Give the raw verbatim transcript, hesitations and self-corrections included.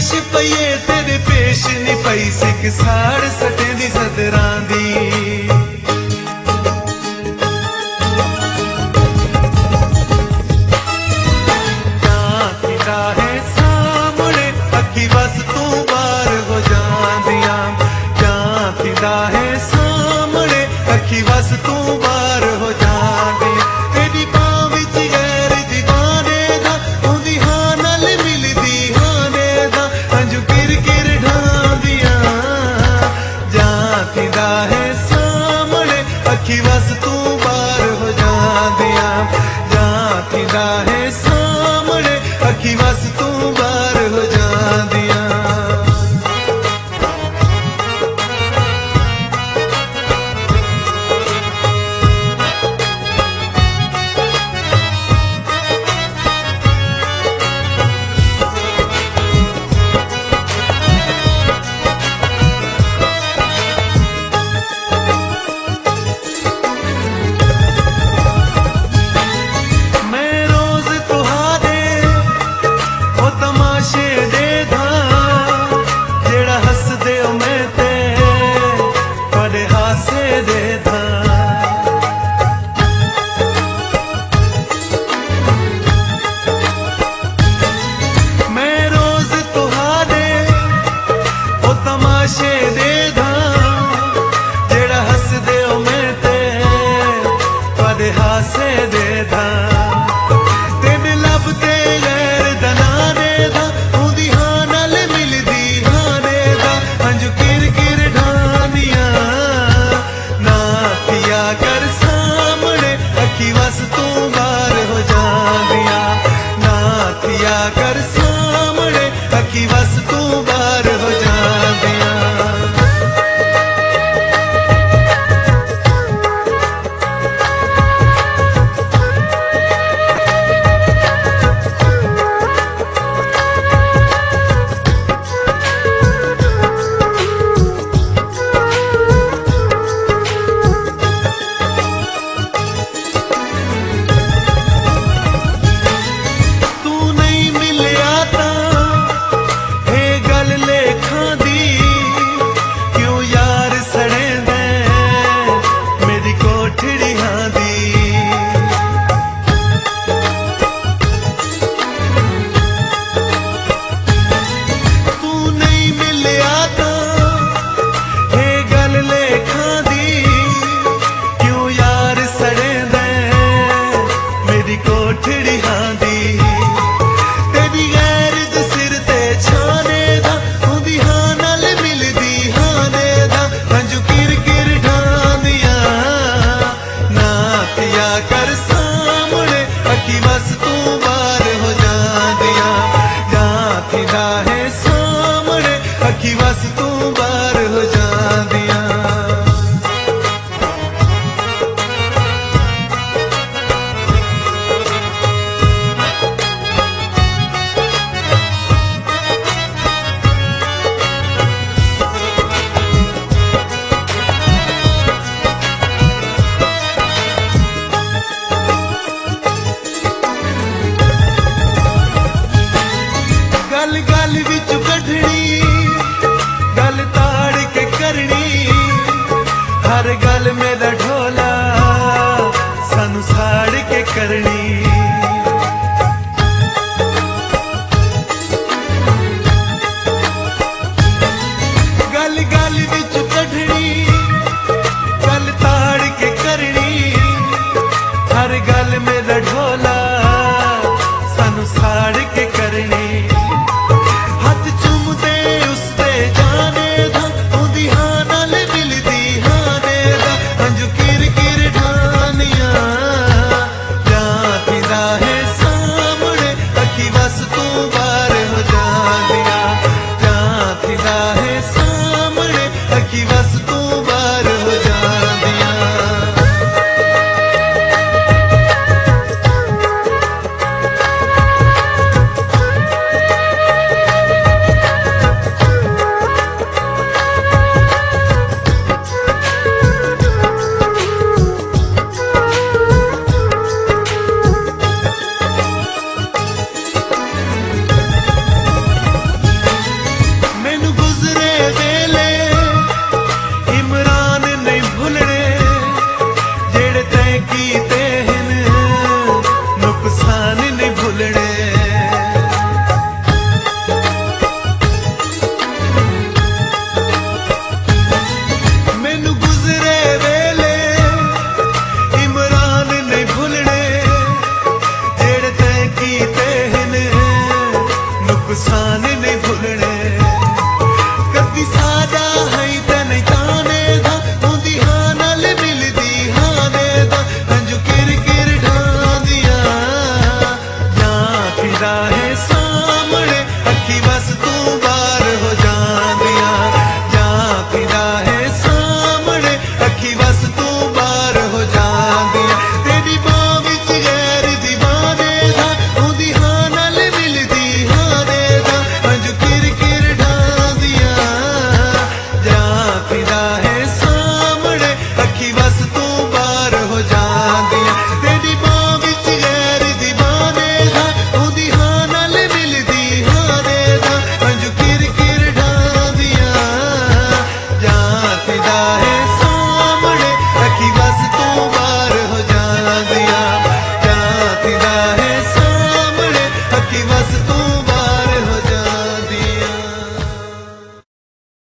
पेश पईए तेरे पेश नी पई सिक साड़ सटे दी सदरां दी झांकीदा है सामने अखी बस तू बार हो जांदियां झांकीदा है सामने अखी बस तू बार हो जांदी तेरी बां विच गैर दीवाने दा उंदी हां नाल मिलदी हाने दा अंजू किर किर ढांदियां झांकीदा है सामने अखी बस तू बार हो जांदियां झांकीदा है सामने अखी बस तू बार हो जांदियां हासे दे दा तेन लभदे गैर दनाने दा उंदी हां नाल मिलदी हाने दा अंजू किर किर ढांदियां ना पिया कर सामने अखी बस तू बार हो जांदियां ना पिया कर सामने अखी बस तू बार हो जांदियां कर सामने अखी बस तू बार हो जांदियां झांकीदा है सामने अखी बस तू बार हो जांदियां गल गल विच कढनी गल ताड़ के करनी हर गल मेरा ढोला सानू साड़ के करनी गल गल विच कढनी गल ताड़ के करनी हर गल मेरा ढोला सानू साड़ के करनी साने